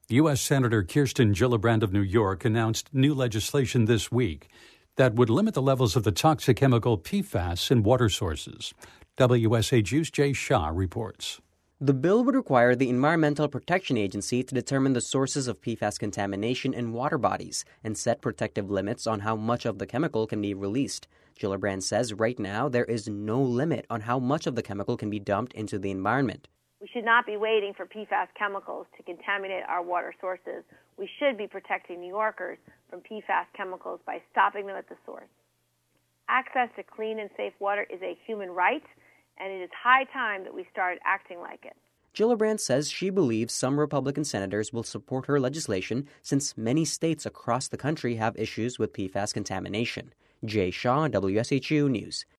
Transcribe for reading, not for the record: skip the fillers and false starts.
U.S. Senator Kirsten Gillibrand of New York announced new legislation this week that would limit the levels of the toxic chemical PFAS in water sources. WSHU's Jay Shah reports. The bill would require the Environmental Protection Agency to determine the sources of PFAS contamination in water bodies and set protective limits on how much of the chemical can be released. Gillibrand says right now there is no limit on how much of the chemical can be dumped into the environment. We should not be waiting for PFAS chemicals to contaminate our water sources. We should be protecting New Yorkers from PFAS chemicals by stopping them at the source. Access to clean and safe water is a human right, and it is high time that we started acting like it. Gillibrand says she believes some Republican senators will support her legislation since many states across the country have issues with PFAS contamination. Jay Shaw, WSHU News.